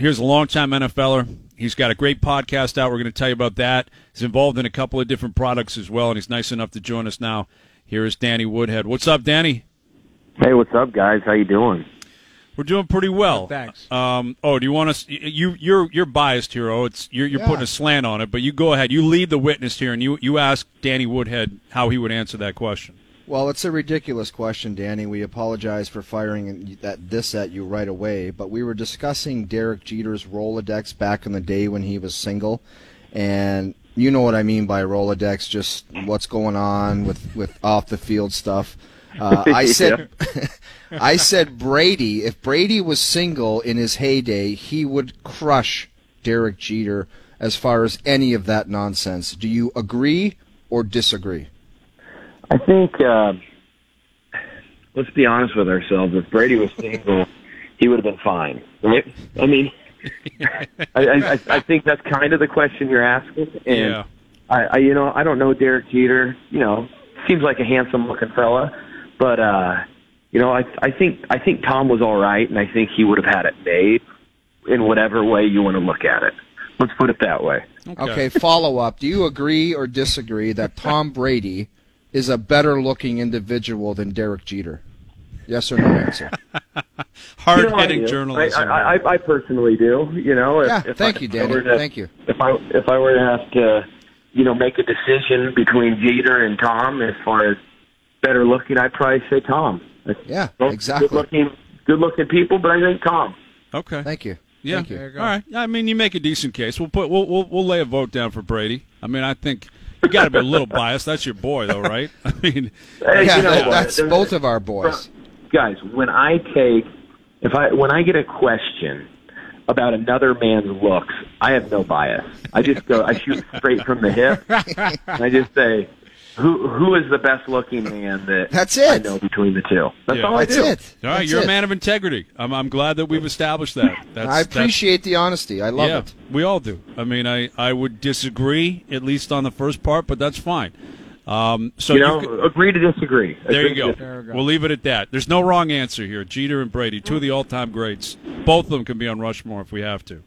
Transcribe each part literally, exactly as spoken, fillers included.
Here's a longtime N F L er. He's got a great podcast out. We're going to tell you about that. He's involved in a couple of different products as well, and he's nice enough to join us now. Here is Danny Woodhead. What's up, Danny? Hey, what's up, guys? How you doing? We're doing pretty well. Oh, thanks. Um, oh, do you want us? You, you're you're biased here. Oh, it's you're, you're yeah. putting a slant on it, but you go ahead. You lead the witness here, and you you ask Danny Woodhead how he would answer that question. Well, it's a ridiculous question, Danny. We apologize for firing that this at you right away, but we were discussing Derek Jeter's Rolodex back in the day when he was single, and you know what I mean by Rolodex, just what's going on with, with off-the-field stuff. Uh, I said, I said Brady, if Brady was single in his heyday, he would crush Derek Jeter as far as any of that nonsense. Do you agree or disagree? I think, uh, let's be honest with ourselves. If Brady was single, he would have been fine, right? I mean, I, I, I think that's kind of the question you're asking. And yeah. I, I, you know, I don't know Derek Jeter. You know, seems like a handsome-looking fella, but uh, you know, I, I think I think Tom was all right, and I think he would have had it made in whatever way you want to look at it. Let's put it that way. Okay, okay follow-up. Do you agree or disagree that Tom Brady is a better-looking individual than Derek Jeter? Yes or no answer? Hard-hitting you know, journalism. I, I, I personally do. You know, if, yeah. If thank I, you, Danny. To, thank you. If I if I were to have to, you know, make a decision between Jeter and Tom as far as better looking, I'd probably say Tom. Yeah, Both exactly. Good-looking, good-looking people, but I think Tom. Okay. Thank you. Yeah. Thank you. All right. I mean, you make a decent case. We'll put we'll we'll, we'll lay a vote down for Brady. I mean, I think. You got to be a little biased. That's your boy, though, right? I mean, hey, yeah, you know that, what? that's both of our boys. Guys, when I take, if I when I get a question about another man's looks, I have no bias. I just go, I shoot straight from the hip, and I just say, who who is the best looking man that that's it. I know between the two? That's yeah. all I that's do. It. All right, that's you're it. a man of integrity. I'm I'm glad that we've established that. That's, I appreciate the honesty. I love yeah, it. We all do. I mean, I, I would disagree, at least on the first part, but that's fine. Um, so you know, could, agree to disagree. There agree you go. There we go. We'll leave it at that. There's no wrong answer here. Jeter and Brady, two of the all-time greats. Both of them can be on Rushmore if we have to.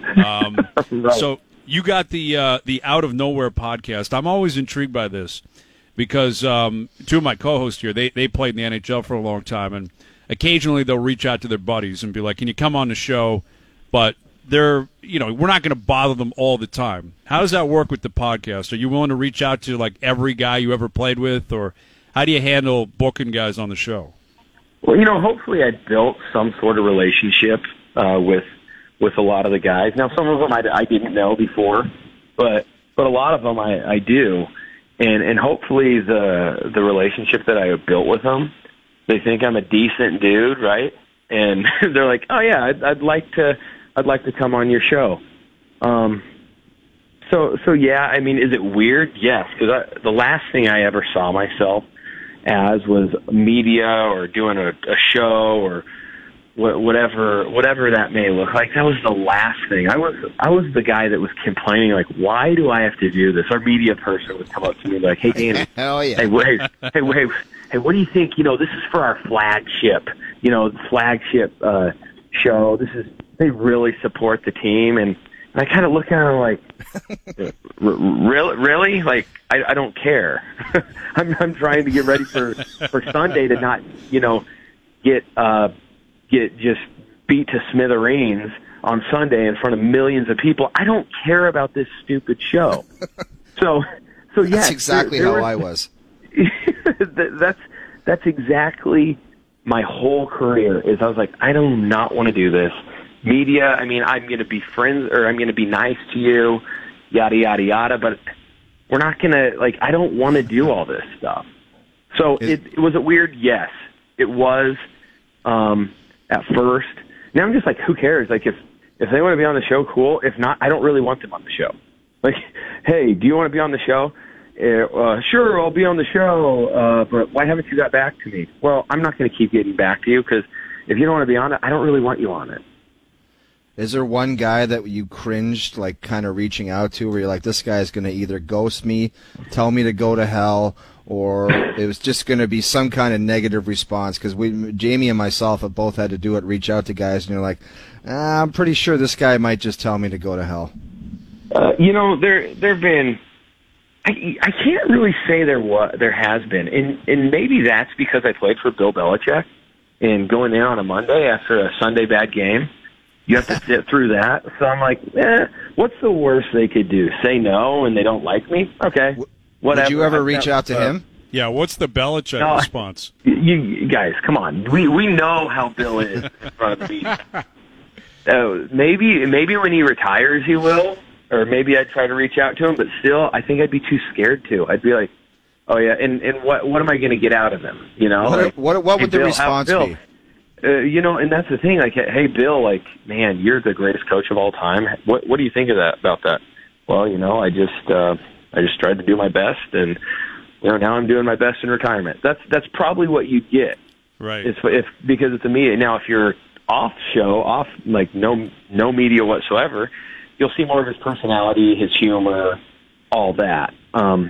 Um, right. So you got the uh, the Out of Nowhere podcast. I'm always intrigued by this because um, two of my co-hosts here, they, they played in the N H L for a long time, and occasionally they'll reach out to their buddies and be like, can you come on the show? But they're, you know, we're not going to bother them all the time. How does that work with the podcast? Are you willing to reach out to, like, every guy you ever played with, or how do you handle booking guys on the show? Well, you know, hopefully I built some sort of relationship uh, with with a lot of the guys. Now, some of them I, I didn't know before, but but a lot of them I, I do, and and hopefully the the relationship that I have built with them, they think I'm a decent dude, right? And they're like, oh yeah, I'd, I'd like to. I'd like to come on your show. Um, so, so yeah, I mean, is it weird? Yes, because the last thing I ever saw myself as was media or doing a, a show or wh- whatever, whatever that may look like. That was the last thing. I was, I was the guy that was complaining, like, why do I have to do this? Our media person would come up to me like, hey, Danny, hell yeah, hey, wait, hey, wait, hey, what do you think? You know, this is for our flagship, you know, flagship uh, show. This is. They really support the team, and, and I kind of look at them like, really, really? Like, I, I don't care. I'm, I'm trying to get ready for, for Sunday to not, you know, get uh, get just beat to smithereens on Sunday in front of millions of people. I don't care about this stupid show. So, so yeah, that's exactly there, there how was, I was. that's that's exactly my whole career. Is I was like, I do not want to do this. Media, I mean, I'm going to be friends, or I'm going to be nice to you, yada, yada, yada, but we're not going to, like, I don't want to do all this stuff. So Is, it, it was a weird yes. It was um, at first. Now I'm just like, who cares? Like, if, if they want to be on the show, cool. If not, I don't really want them on the show. Like, hey, do you want to be on the show? Uh, sure, I'll be on the show, uh, but why haven't you got back to me? Well, I'm not going to keep getting back to you, because if you don't want to be on it, I don't really want you on it. Is there one guy that you cringed, like, kind of reaching out to, where you're like, this guy's going to either ghost me, tell me to go to hell, or it was just going to be some kind of negative response? Because we, Jamie and myself have both had to do it, reach out to guys, and you're like, ah, I'm pretty sure this guy might just tell me to go to hell. Uh, you know, there there've been. I, I can't really say there was, there has been, and and maybe that's because I played for Bill Belichick, and going in on a Monday after a Sunday bad game, you have to sit through that. So I'm like, eh, what's the worst they could do? Say no, and they don't like me? Okay, whatever. Did you ever reach out to him? Yeah, what's the Belichick no, response? You, you guys, come on. We we know how Bill is in front of the media. Uh, maybe maybe when he retires, he will. Or maybe I'd try to reach out to him, but still, I think I'd be too scared to. I'd be like, "Oh yeah," and and what what am I going to get out of him? You know, what like, what, what would hey, the Bill, response Bill, be? Uh, you know, and that's the thing. Like, hey, Bill, like, man, you're the greatest coach of all time. What what do you think of that? About that? Well, you know, I just uh, I just tried to do my best, and you know, now I'm doing my best in retirement. That's that's probably what you get, right? If, if because it's a media. Now, if you're off show, off like no no media whatsoever, you'll see more of his personality, his humor, all that. Um,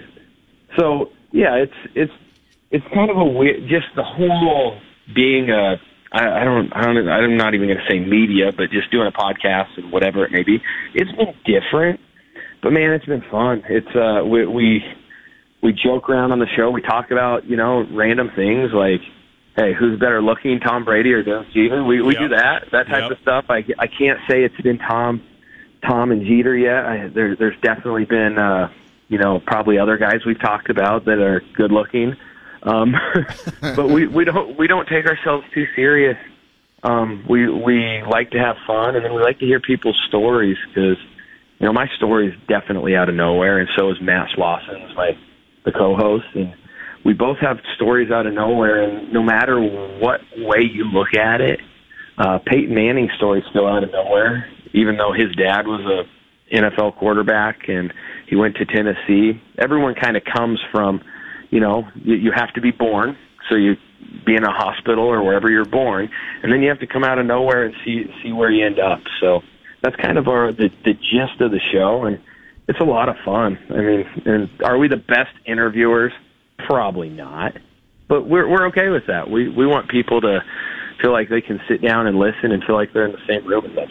so yeah, it's it's it's kind of a weird, just the whole being a I, I don't I don't I'm not even going to say media, but just doing a podcast and whatever it may be. It's been different, but man, it's been fun. It's uh we we we joke around on the show. We talk about you know random things like, hey, who's better looking, Tom Brady or Derek Jeter? We we yep. do that that type yep. of stuff. I I can't say it's been Tom. Tom and Jeter yet. I, there, there's definitely been, uh, you know, probably other guys we've talked about that are good looking, um, but we, we don't we don't take ourselves too serious. Um, we we like to have fun, and then we like to hear people's stories because, you know, my story is definitely out of nowhere, and so is Matt Slosson's, my the co-host, and we both have stories out of nowhere. And no matter what way you look at it, uh, Peyton Manning's story is still out of nowhere. Even though his dad was a N F L quarterback and he went to Tennessee, everyone kind of comes from, you know, you, you have to be born, so you be in a hospital or wherever you're born, and then you have to come out of nowhere and see see where you end up. So that's kind of our the, the gist of the show, and it's a lot of fun. I mean, and are we the best interviewers? Probably not, but we're we're okay with that. We we want people to feel like they can sit down and listen and feel like they're in the same room as us.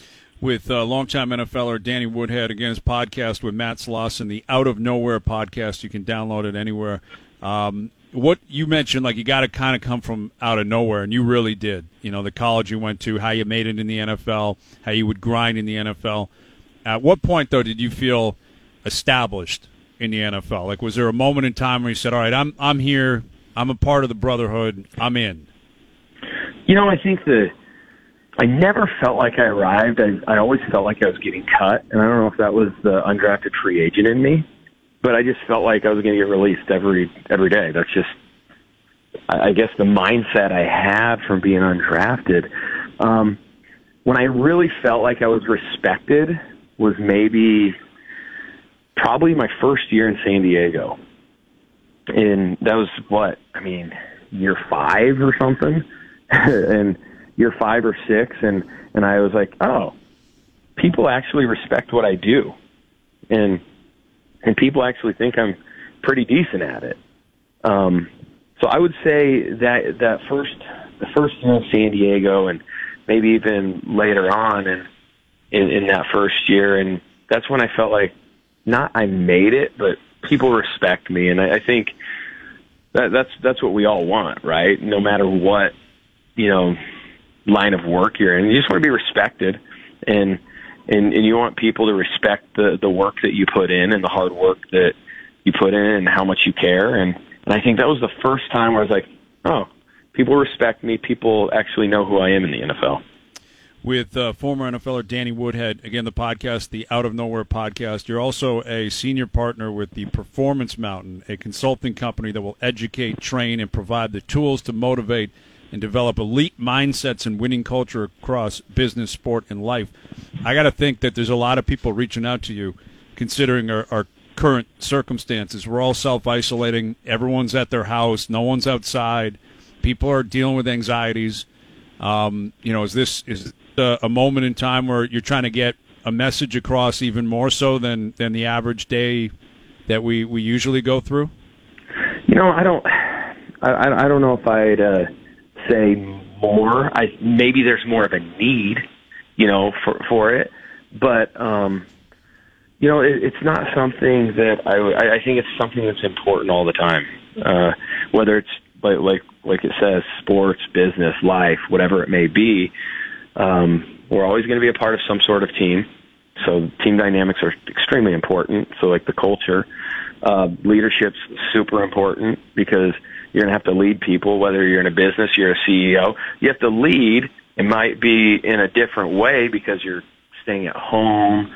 With uh, longtime N F L er Danny Woodhead, again, his podcast with Matt Slauson, the Out of Nowhere podcast. You can download it anywhere. Um, what you mentioned, like you got to kind of come from out of nowhere, and you really did. You know, the college you went to, how you made it in the N F L, how you would grind in the N F L. At what point, though, did you feel established in the N F L? Like, was there a moment in time where you said, all right, I'm I'm here, I'm a part of the brotherhood, I'm in? You know, I think the I never felt like I arrived. I, I always felt like I was getting cut, and I don't know if that was the undrafted free agent in me, but I just felt like I was going to get released every every day. That's just, I, I guess, the mindset I had from being undrafted. Um, when I really felt like I was respected was maybe probably my first year in San Diego, and that was what I mean, year five or something, and. year five or six, and, and I was like, oh, people actually respect what I do, and and people actually think I'm pretty decent at it. Um, so I would say that that first the first year in San Diego, and maybe even later on in, in in that first year, and that's when I felt like not I made it, but people respect me, and I, I think that that's that's what we all want, right? No matter what, you know, line of work you're in, you just want to be respected, and and and you want people to respect the the work that you put in and the hard work that you put in and how much you care. And and I think that was the first time where I was like, oh, people respect me. People actually know who I am in the N F L. With uh, former N F L er Danny Woodhead, again, the podcast, the Out of Nowhere podcast. You're also a senior partner with the Performance Mountain, a consulting company that will educate, train, and provide the tools to motivate and develop elite mindsets and winning culture across business, sport, and life. I got to think that there's a lot of people reaching out to you, considering our, our current circumstances. We're all self-isolating. Everyone's at their house. No one's outside. People are dealing with anxieties. Um, you know, is this is a, a moment in time where you're trying to get a message across even more so than, than the average day that we, we usually go through? You know, I don't, I, I don't know if I'd uh, say more. I maybe there's more of a need, you know, for for it, but um, you know, it, it's not something that I, I think it's something that's important all the time. Uh, whether it's like like like it says, sports, business, life, whatever it may be, um, we're always going to be a part of some sort of team. So team dynamics are extremely important. So like the culture, uh, leadership's super important because you're going to have to lead people, whether you're in a business, you're a C E O. You have to lead. It might be in a different way because you're staying at home.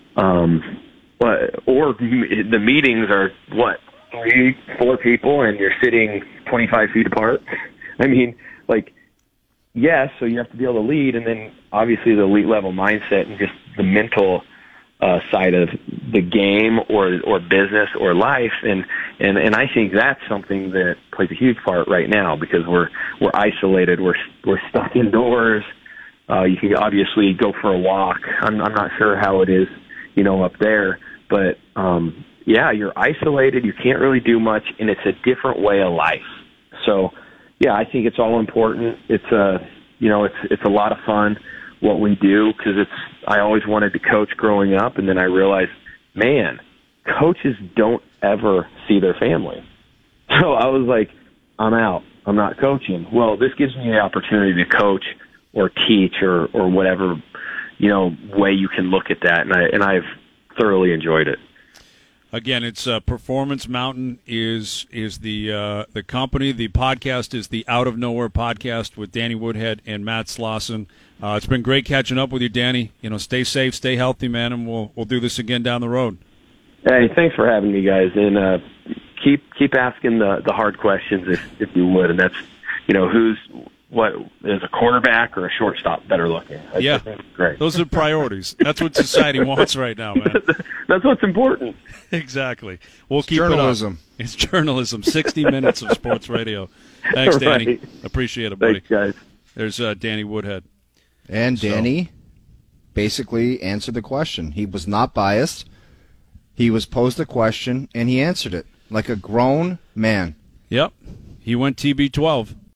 Um, but, or the meetings are, what, three, four people, and you're sitting twenty-five feet apart? I mean, like, yes, so you have to be able to lead, and then obviously the elite level mindset and just the mental uh, side of the game or or business or life, and, and and I think that's something that plays a huge part right now because we're we're isolated, we're we're stuck indoors. Uh, you can obviously go for a walk. I'm I'm not sure how it is, you know, up there, but um, yeah, you're isolated. You can't really do much, and it's a different way of life. So. Yeah, I think it's all important. It's a, you know, it's it's a lot of fun what we do because it's. I always wanted to coach growing up, and then I realized, man, coaches don't ever see their family. So I was like, I'm out. I'm not coaching. Well, this gives me the opportunity to coach or teach or or whatever, you know, way you can look at that, and I and I've thoroughly enjoyed it. Again, it's uh, Performance Mountain is is the uh, the company. The podcast is the Out of Nowhere podcast with Danny Woodhead and Matt Slauson. Uh, it's been great catching up with you, Danny. You know, stay safe, stay healthy, man, and we'll we'll do this again down the road. Hey, thanks for having me, guys, and uh, keep keep asking the the hard questions if if you would, and that's, you know, who's what is a quarterback or a shortstop better looking? That's, yeah, great. Those are priorities. That's what society wants right now, man. That's what's important. Exactly. We'll it's keep journalism. it up. It's journalism. Sixty minutes of sports radio. Thanks, Danny. Right. Appreciate it, buddy. Thanks, guys. There's uh, Danny Woodhead. And Danny so. basically answered the question. He was not biased. He was posed a question, and he answered it like a grown man. Yep. He went T B twelve.